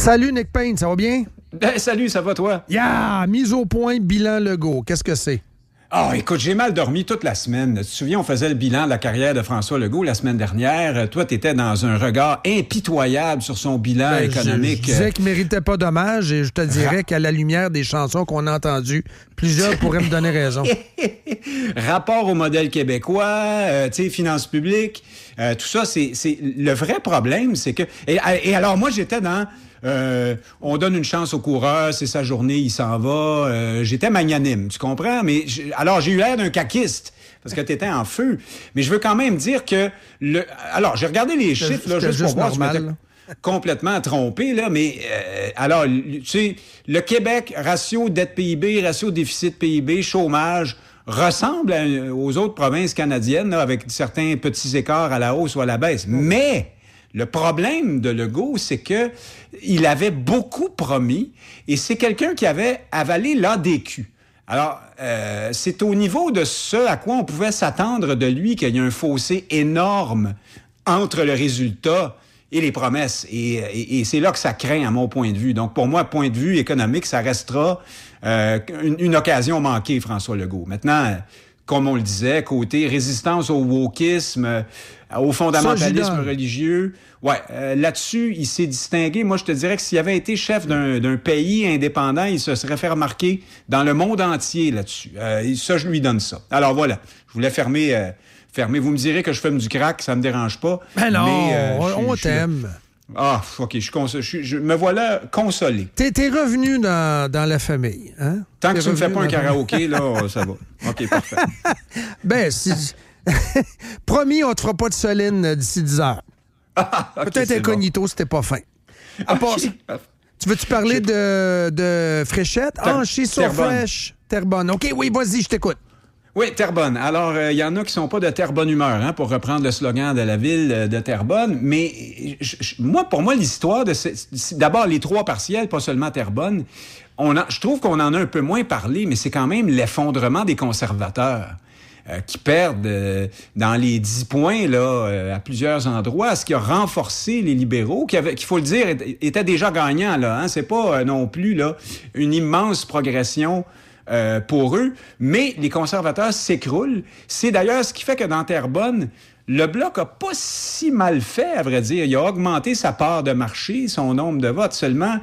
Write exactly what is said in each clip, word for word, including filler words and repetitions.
Salut Nick Payne, ça va bien? Ben, salut, ça va toi? Yeah! Mise au point, bilan Legault. Qu'est-ce que c'est? Ah, oh, écoute, j'ai mal dormi toute la semaine. Tu te souviens, on faisait le bilan de la carrière de François Legault la semaine dernière. Toi, t'étais dans un regard impitoyable sur son bilan ben, économique. Je, je disais qu'il méritait pas d'hommage et je te dirais Ra- qu'à la lumière des chansons qu'on a entendues, plusieurs pourraient me donner raison. Rapport au modèle québécois, euh, tu sais, finances publiques, euh, tout ça, c'est, c'est... Le vrai problème, c'est que... Et, et alors, moi, j'étais dans... Euh, on donne une chance au coureur, c'est sa journée, il s'en va. Euh, j'étais magnanime, tu comprends? Mais j'... alors, j'ai eu l'air d'un caquiste, parce que t'étais en feu. Mais je veux quand même dire que... le. Alors, j'ai regardé les chiffres, là, juste, juste pour voir, normal, je m'étais complètement trompé, là, mais euh, alors, tu sais, le Québec, ratio dette P I B, ratio déficit P I B, chômage, ressemble à, aux autres provinces canadiennes, là, avec certains petits écarts à la hausse ou à la baisse. Mais... le problème de Legault, c'est que il avait beaucoup promis et c'est quelqu'un qui avait avalé l'A D Q. Alors, euh, c'est au niveau de ce à quoi on pouvait s'attendre de lui qu'il y a un fossé énorme entre le résultat et les promesses. Et, et, et c'est là que ça craint, à mon point de vue. Donc, pour moi, point de vue économique, ça restera euh, une, une occasion manquée, François Legault. Maintenant, comme on le disait, côté résistance au wokisme, euh, au fondamentalisme religieux, ouais, euh, là-dessus, il s'est distingué. Moi, je te dirais que s'il avait été chef d'un, d'un pays indépendant, il se serait fait remarquer dans le monde entier là-dessus. Euh, ça, je lui donne ça. Alors voilà, je voulais fermer... Euh, fermer. Vous me direz que je fume du crack, ça me dérange pas. Ben non, mais, euh, on, on je, t'aime. Je, ah, OK, je, cons- je, je me voilà consolé. T'es, t'es revenu dans, dans la famille, hein? Tant t'es que tu me fais pas un karaoké, là, ça va. OK, parfait. Ben, si... promis, on te fera pas de Soline d'ici dix heures. Ah, okay, peut-être incognito bon. Si t'es pas fin. À part ça, tu veux-tu parler de, de Fréchette? Ah, chez So Fresh, Terrebonne. OK, oui, vas-y, je t'écoute. Oui, Terrebonne. Alors, il euh, y en a qui sont pas de Terrebonne humeur, hein, pour reprendre le slogan de la ville de Terrebonne. Mais je, je, moi, pour moi, l'histoire de... Ce, d'abord, les trois partiels, pas seulement Terrebonne, on a, je trouve qu'on en a un peu moins parlé, mais c'est quand même l'effondrement des conservateurs. Euh, qui perdent euh, dans les dix points là euh, à plusieurs endroits, ce qui a renforcé les libéraux, qui avaient, qu'il faut le dire, étaient déjà gagnants là. Hein? C'est pas euh, non plus là une immense progression euh, pour eux, mais les conservateurs s'écroulent. C'est d'ailleurs ce qui fait que dans Terrebonne, le Bloc a pas si mal fait, à vrai dire. Il a augmenté sa part de marché, son nombre de votes. Seulement,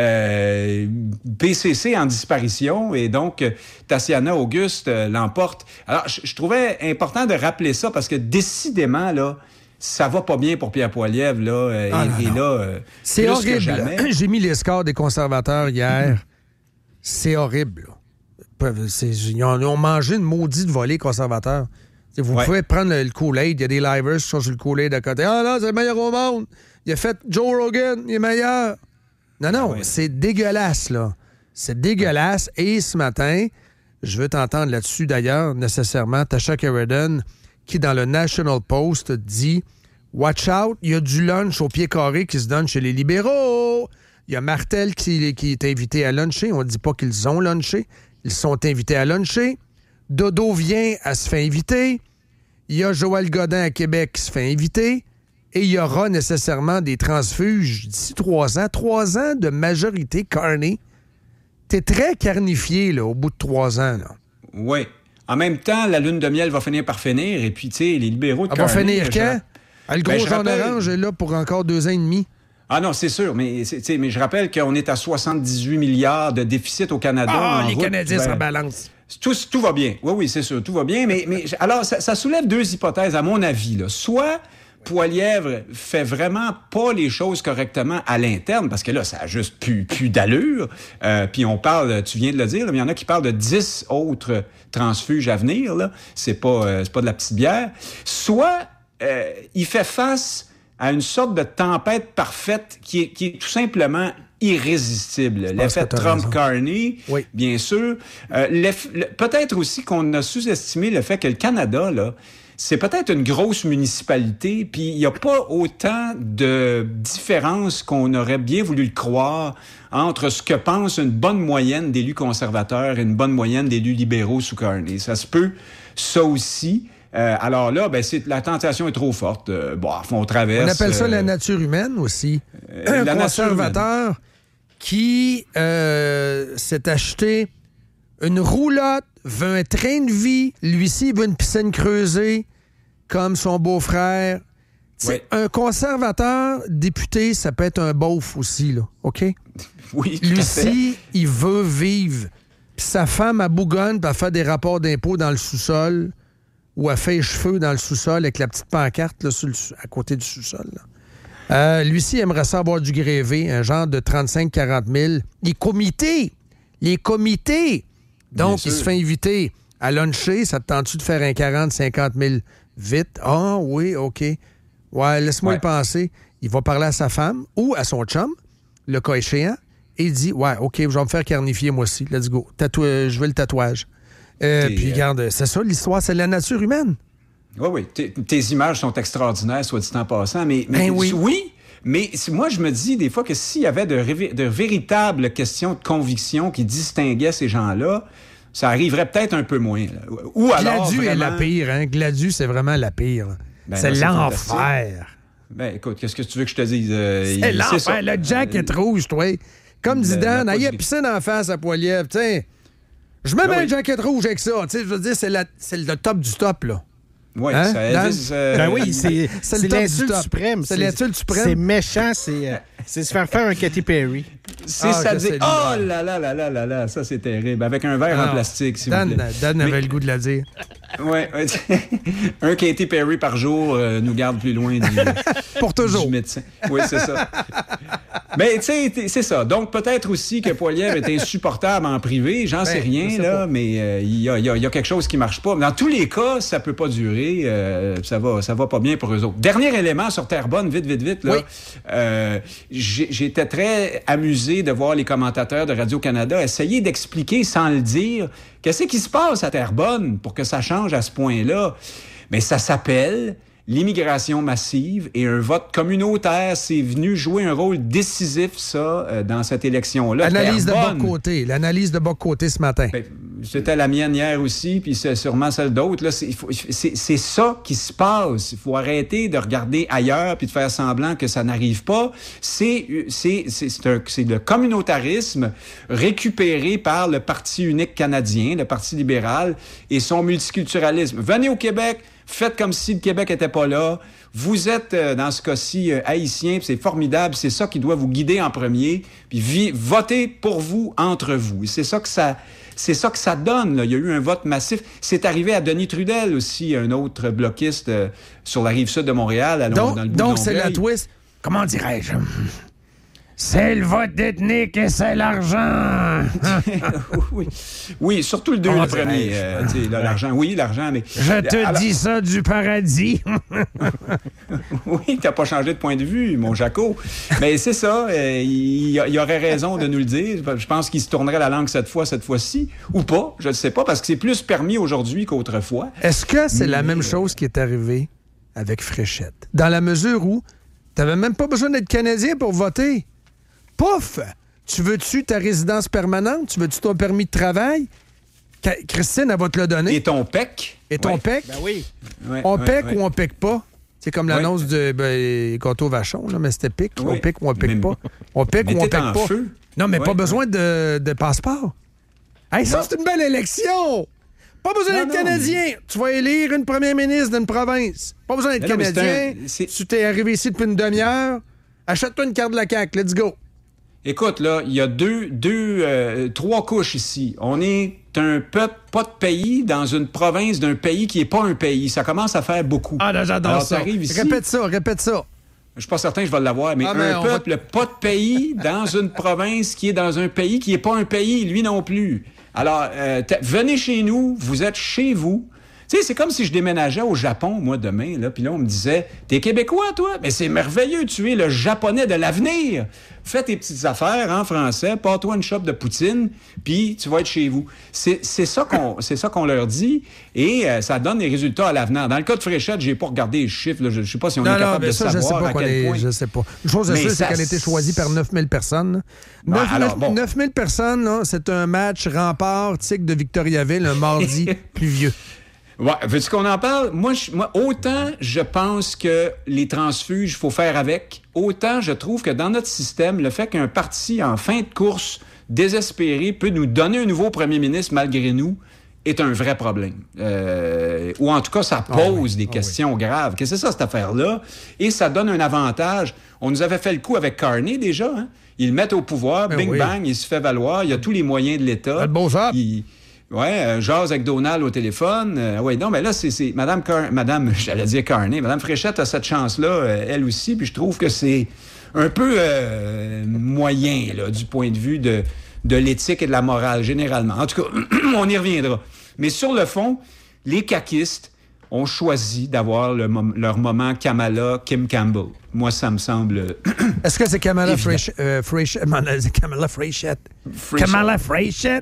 euh, P C C en disparition et donc Tatiana Auguste euh, l'emporte. Alors, je, je trouvais important de rappeler ça parce que décidément, là, ça va pas bien pour Pierre Poilievre, là. Euh, ah, et, non, et là, euh, c'est plus horrible. Que jamais. J'ai mis les scores des conservateurs hier. C'est horrible, là. C'est, ils, ont, ils ont mangé une maudite volée conservateur. Vous ouais. pouvez prendre le, le Kool-Aid. Il y a des livers qui sont sur le Kool-Aid à côté. Ah là, c'est le meilleur au monde. Il a fait Joe Rogan, il est meilleur. Non, non, ouais. c'est dégueulasse, là. C'est dégueulasse. Et ce matin, je veux t'entendre là-dessus, d'ailleurs, nécessairement, Tasha Sheridan, qui, dans le National Post, dit « Watch out, il y a du lunch au pied carré qui se donne chez les libéraux. Il y a Martel qui, qui est invité à luncher. On ne dit pas qu'ils ont lunché. Ils sont invités à luncher. Dodo vient à se faire inviter. Il y a Joël Godin à Québec qui se fait inviter. Et il y aura nécessairement des transfuges d'ici trois ans. Trois ans de majorité Carney. T'es très carnifié, là, au bout de trois ans, là. Oui. En même temps, la lune de miel va finir par finir. Et puis, tu sais, les libéraux de Elle Carney... va finir quand? Ah, le gros ben, Jean rappelle... Orange est là pour encore deux ans et demi. Ah non, c'est sûr, mais, c'est, mais je rappelle qu'on est à soixante-dix-huit milliards de déficit au Canada. Ah, les route, Canadiens ben, se rebalancent. Tout, tout va bien. Oui, oui, c'est sûr, tout va bien. Mais, mais alors, ça, ça soulève deux hypothèses, à mon avis. Là. Soit Poilievre fait vraiment pas les choses correctement à l'interne, parce que là, ça a juste plus, plus d'allure. Euh, puis on parle, tu viens de le dire, là, mais il y en a qui parlent de dix autres transfuges à venir. Là. C'est pas, euh, c'est pas de la petite bière. Soit euh, il fait face à une sorte de tempête parfaite qui est, qui est tout simplement irrésistible. L'effet Trump-Carney, oui. bien sûr. Euh, le, peut-être aussi qu'on a sous-estimé le fait que le Canada, là, c'est peut-être une grosse municipalité, puis il n'y a pas autant de différence qu'on aurait bien voulu le croire entre ce que pense une bonne moyenne d'élus conservateurs et une bonne moyenne d'élus libéraux sous Carney. Ça se peut, ça aussi. Euh, alors là, ben, c'est, la tentation est trop forte. Euh, bon, on traverse... On appelle ça euh, la nature humaine aussi. Euh, un la conservateur qui euh, s'est acheté une roulotte, veut un train de vie, lui-ci veut une piscine creusée, comme son beau-frère. Oui. Un conservateur député, ça peut être un beauf aussi, là, OK? Oui, tout lui-ci, il veut vivre. Puis sa femme, elle bougonne, puis elle fait des rapports d'impôts dans le sous-sol, ou elle fait les cheveux dans le sous-sol avec la petite pancarte là, sur le, à côté du sous-sol. Là. Euh, lui-ci, il aimerait ça avoir du grévé, un genre de trente-cinq à quarante mille. Les comités! Les comités! Donc, il se fait inviter à luncher. Ça te tente-tu de faire un quarante à cinquante mille vite? Ah, oui, OK. Ouais, laisse-moi ouais. le penser. Il va parler à sa femme ou à son chum, le cas échéant, et il dit, ouais, OK, je vais me faire carnifier moi aussi. Let's go. Tatou- je veux le tatouage. Euh, puis, euh... regarde, c'est ça l'histoire, c'est la nature humaine. Oui, oui. T- tes images sont extraordinaires, soit dit en passant, mais, mais ben oui. oui, mais moi, je me dis des fois que s'il y avait de, ré- de véritables questions de conviction qui distinguaient ces gens-là, ça arriverait peut-être un peu moins. Là. Ou alors, Gladu vraiment... est la pire, hein? Gladu, c'est vraiment la pire. Ben c'est là, l'enfer. C'est ben écoute, qu'est-ce que tu veux que je te dise? Euh, c'est il, l'enfer. c'est le jacket euh, rouge, toi. Comme dit Dan, il y a piscine en face à Poilievre. Tiens, je me mets oui. un jacket rouge avec ça. Je veux dire, c'est, la, c'est le top du top, là. Oui, hein? ça Elvis, euh... Ben oui, c'est, c'est, c'est l'insulte suprême. C'est, c'est l'insulte suprême. C'est méchant, c'est, euh, c'est se faire faire un Katy Perry. C'est ah, ça dire. Oh là là là là là là, ça c'est terrible. Avec un verre ah, en plastique, s'il Dan, vous plaît. Dan avait Mais... le goût de la dire. Oui, ouais. Un Katy Perry par jour euh, nous garde plus loin du, Pour toujours. du médecin. Oui, c'est ça. Mais tu sais, c'est ça. Donc peut-être aussi que Poilievre est insupportable en privé, j'en ben, sais rien, sais là, pas. mais il euh, y, y, y a quelque chose qui marche pas. Dans tous les cas, ça peut pas durer. Euh, ça va, ça va pas bien pour eux autres. Dernier élément sur Terrebonne, vite, vite, vite. Là, oui. euh, j'étais très amusé de voir les commentateurs de Radio-Canada essayer d'expliquer sans le dire qu'est-ce qui se passe à Terrebonne pour que ça change à ce point-là. Mais ça s'appelle l'immigration massive et un vote communautaire. C'est venu jouer un rôle décisif, ça, euh, dans cette élection-là. Analyse Terrebonne, de bas côté. L'analyse de bas côté ce matin. Ben, c'était la mienne hier aussi, puis c'est sûrement celle d'autres. Là, c'est, c'est, c'est ça qui se passe. Il faut arrêter de regarder ailleurs puis de faire semblant que ça n'arrive pas. C'est, c'est, c'est, c'est, un, c'est le communautarisme récupéré par le Parti unique canadien, le Parti libéral, et son multiculturalisme. Venez au Québec, faites comme si le Québec était pas là. Vous êtes, euh, dans ce cas-ci, euh, haïtien, puis c'est formidable. C'est ça qui doit vous guider en premier. Puis vi- votez pour vous, entre vous. C'est ça que ça, c'est ça que ça donne. Là. Il y a eu un vote massif. C'est arrivé à Denis Trudel aussi, un autre bloquiste euh, sur la rive sud de Montréal. À donc, dans le bout donc de c'est la twist. Comment dirais-je? C'est le vote ethnique et c'est l'argent. oui. oui, surtout le deux, le premier. Euh, là, l'argent, oui, l'argent, mais... Je te Alors... dis ça du paradis. Oui, t'as pas changé de point de vue, mon Jaco. Mais c'est ça, euh, il, il aurait raison de nous le dire. Je pense qu'il se tournerait la langue cette fois, cette fois-ci, ou pas, je ne sais pas, parce que c'est plus permis aujourd'hui qu'autrefois. Est-ce que c'est mais... la même chose qui est arrivée avec Fréchette? Dans la mesure où t'avais même pas besoin d'être Canadien pour voter. Pouf! Tu veux-tu ta résidence permanente? Tu veux-tu ton permis de travail? Christine, elle va te le donner. Et ton P E C? Et ton ouais. P E C? Ben oui. Ouais, on ouais, P E C ouais. ou on P E C pas? C'est comme l'annonce ouais. de ben, Gâteau Vachon, là, mais c'était P E C. Ouais. On P E C ou on P E C pas? On P E C ou on P E C pas? Feu. Non, mais ouais, pas besoin ouais. de, de passeport. Hey, ça, c'est une belle élection! Pas besoin non, d'être non, Canadien. Mais... Tu vas élire une première ministre d'une province. Pas besoin d'être non, Canadien. Un... C'est... Tu t'es arrivé ici depuis une demi-heure. Achète-toi une carte de la C A Q. Let's go. Écoute, là, il y a deux, deux, euh, trois couches ici. On est un peuple, pas de pays, dans une province d'un pays qui n'est pas un pays. Ça commence à faire beaucoup. Ah, là, j'adore Alors, ça. Ici, répète ça, répète ça. Je suis pas certain que je vais l'avoir, mais, ah, mais un peuple, va... pas de pays, dans une province qui est dans un pays qui n'est pas un pays, lui non plus. Alors, euh, venez chez nous, vous êtes chez vous. Tu sais, c'est comme si je déménageais au Japon, moi, demain, là, puis là, on me disait, t'es Québécois, toi? Mais c'est merveilleux, tu es le Japonais de l'avenir. Fais tes petites affaires en français, pars-toi une shop de poutine, puis tu vas être chez vous. C'est, c'est, ça, qu'on, c'est ça qu'on leur dit, et euh, ça donne des résultats à l'avenir. Dans le cas de Fréchette, j'ai pas regardé les chiffres, là, je ne sais pas si on non, est capable non, de ça, savoir je sais pas à quel est, point. Je sais pas. Une chose est sûre, c'est qu'elle a été choisie par neuf mille personnes. Ben, alors, bon. neuf mille personnes, là, c'est un match rempart tigre de Victoriaville, un mardi pluvieux. Ouais, veux-tu qu'on en parle? Moi, je, moi, autant je pense que les transfuges, il faut faire avec, autant je trouve que dans notre système, le fait qu'un parti en fin de course désespéré peut nous donner un nouveau premier ministre malgré nous est un vrai problème. Euh, ou en tout cas, ça pose oh oui, des oh questions oui. graves. Qu'est-ce que c'est ça, cette affaire-là? Et ça donne un avantage. On nous avait fait le coup avec Carney déjà. Hein? Ils le mettent au pouvoir, ben bing oui. bang, il se fait valoir. Il y a tous les moyens de l'État. Le beau job. Il... Oui, euh, jase avec Donald au téléphone. Euh, oui, non, mais là, c'est, c'est Madame, Car... Madame, j'allais dire Carney, Madame Fréchette a cette chance-là, euh, elle aussi, puis je trouve que c'est un peu euh, moyen, là, du point de vue de, de l'éthique et de la morale, généralement. En tout cas, on y reviendra. Mais sur le fond, les caquistes ont choisi d'avoir le mom- leur moment Kamala Kim Campbell. Moi, ça me semble... Est-ce que c'est Kamala Fréchette? Euh, Fréchette? C'est Kamala Fréchette. Kamala Fréchette?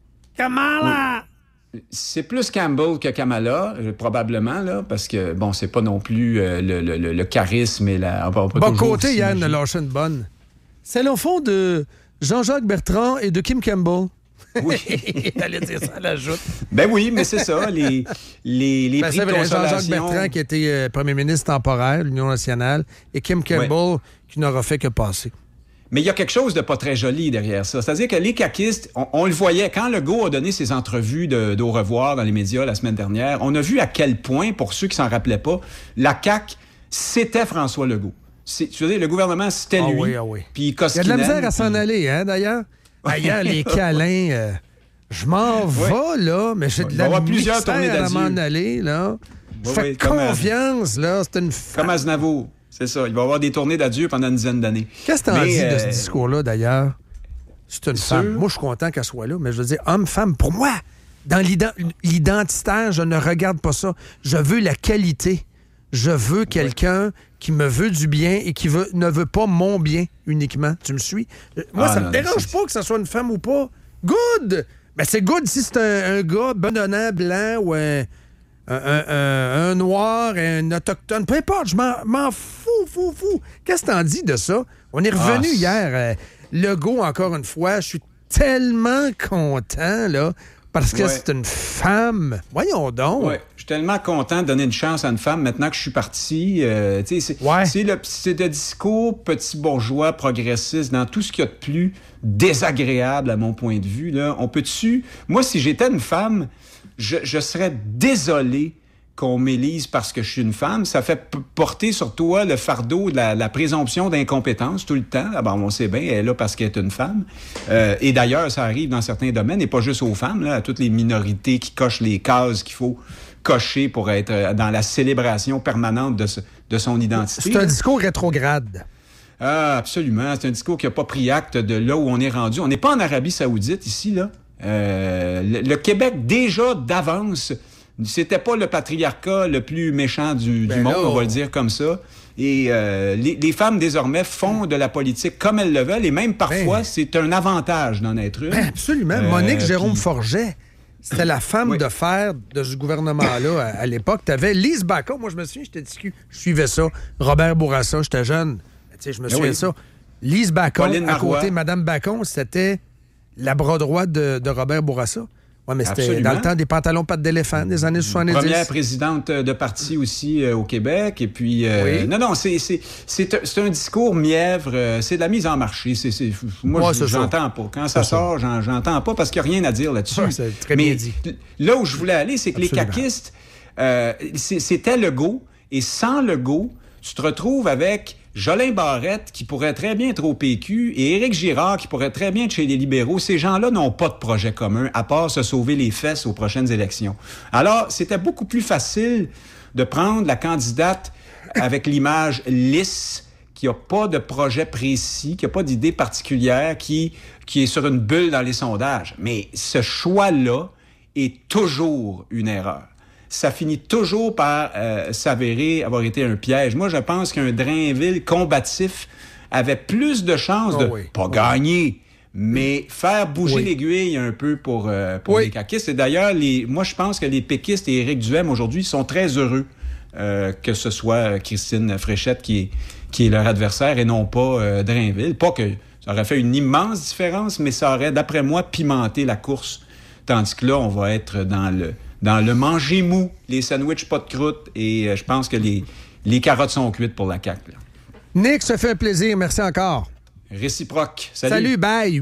Kamala! Oui. C'est plus Campbell que Kamala, euh, probablement, là, parce que, bon, c'est pas non plus euh, le, le, le, le charisme et la... Bon côté, Yann de Larson Bonne. C'est le fond de Jean-Jacques Bertrand et de Kim Campbell. Oui. T'allais dire ça à la joute. Ben oui, mais c'est ça, les, les, les ben prix c'est vrai, de consolation... Jean-Jacques Bertrand qui était euh, premier ministre temporaire de l'Union nationale et Kim Campbell ouais. qui n'aura fait que passer. Mais il y a quelque chose de pas très joli derrière ça. C'est-à-dire que les caquistes, on, on le voyait, quand Legault a donné ses entrevues de, d'au revoir dans les médias la semaine dernière, on a vu à quel point, pour ceux qui s'en rappelaient pas, la C A Q, c'était François Legault. C'est, tu veux dire, le gouvernement, c'était oh lui. Oui, oh oui. Puis il y a de la misère à s'en puis... aller, hein, d'ailleurs. D'ailleurs, les câlins, euh, je m'en vais, oui. là, mais j'ai de la misère à m'en aller, là. Je oui, fais oui, confiance, à... là, c'est une femme. Comme Aznavour. C'est ça. Il va y avoir des tournées d'adieu pendant une dizaine d'années. Qu'est-ce que t'en dis euh... de ce discours-là, d'ailleurs? C'est une femme. Sûr? Moi, je suis content qu'elle soit là, mais je veux dire, homme-femme, pour moi, dans l'ident... l'identitaire, je ne regarde pas ça. Je veux la qualité. Je veux quelqu'un oui. qui me veut du bien et qui veut... ne veut pas mon bien uniquement. Tu me suis? Moi, ah, ça ne me dérange c'est... pas que ce soit une femme ou pas. Good! Ben, c'est good si c'est un, un gars bedonnant, blanc ou un... Un, un, un noir, un autochtone, peu importe, je m'en, m'en fous, fou, fou. Qu'est-ce que t'en dis de ça? On est revenu ah, hier. Euh, Legault, encore une fois, je suis tellement content, là, parce que ouais. c'est une femme. Voyons donc. Ouais. Je suis tellement content de donner une chance à une femme maintenant que je suis parti. Euh, c'est, ouais. c'est, le, c'est le discours petit bourgeois progressiste dans tout ce qu'il y a de plus désagréable à mon point de vue. Là. On peut-tu... Moi, si j'étais une femme... Je, je serais désolé qu'on m'élise parce que je suis une femme. Ça fait p- porter sur toi le fardeau de la, la présomption d'incompétence tout le temps. Ah ben, on sait bien, elle est là parce qu'elle est une femme. Euh, et d'ailleurs, ça arrive dans certains domaines, et pas juste aux femmes, là, à toutes les minorités qui cochent les cases qu'il faut cocher pour être dans la célébration permanente de, ce, de son identité. C'est un discours rétrograde. Ah, absolument. C'est un discours qui n'a pas pris acte de là où on est rendu. On n'est pas en Arabie Saoudite ici, là. Euh, le, le Québec, déjà d'avance, c'était pas le patriarcat le plus méchant du, ben du monde, là, on va le dire comme ça. Et euh, les, les femmes, désormais, font de la politique comme elles le veulent, et même parfois, ben, c'est un avantage d'en être une. Ben absolument. Euh, Monique Jérôme puis... Forget, c'était la femme oui. de fer de ce gouvernement-là à, à l'époque. T'avais Lise Bacon, moi je me souviens, j'étais discu, je suivais ça. Robert Bourassa, j'étais jeune. Tu sais, je me souviens de oui. ça. Lise Bacon, Pauline à Marois. Côté Madame Bacon, c'était... la bras droite de, de Robert Bourassa. Oui, mais c'était Absolument. Dans le temps des pantalons pattes d'éléphant, des années soixante-dix. Première présidente de parti aussi euh, au Québec. Et puis, euh, oui. non, non, c'est, c'est, c'est, c'est un discours mièvre. Euh, c'est de la mise en marché. C'est, c'est, moi, ouais, je, j'entends pas. Quand ça c'est sort, j'en, j'entends pas parce qu'il n'y a rien à dire là-dessus. Ouais, c'est très mais bien dit. Là où je voulais aller, c'est que Absolument. Les caquistes, euh, c'est, c'était Legault. Et sans Legault, tu te retrouves avec Jolin Barrette, qui pourrait très bien être au P Q, et Éric Girard, qui pourrait très bien être chez les libéraux. Ces gens-là n'ont pas de projet commun, à part se sauver les fesses aux prochaines élections. Alors, c'était beaucoup plus facile de prendre la candidate avec l'image lisse, qui n'a pas de projet précis, qui n'a pas d'idée particulière, qui, qui est sur une bulle dans les sondages. Mais ce choix-là est toujours une erreur. Ça finit toujours par euh, s'avérer avoir été un piège. Moi, je pense qu'un Drainville combatif avait plus de chances oh de oui. pas oh gagner, oui. mais faire bouger oui. l'aiguille un peu pour, euh, pour oui. les caquistes. Et d'ailleurs, les, moi, je pense que les péquistes et Éric Duhem, aujourd'hui, sont très heureux euh, que ce soit Christine Fréchette qui est, qui est leur adversaire et non pas euh, Drainville. Pas que ça aurait fait une immense différence, mais ça aurait, d'après moi, pimenté la course. Tandis que là, on va être dans le... dans le manger mou, les sandwichs pas de croûte, et euh, je pense que les, les carottes sont cuites pour la C A Q. Là. Nick, ça fait un plaisir. Merci encore. Réciproque. Salut. Salut, bye.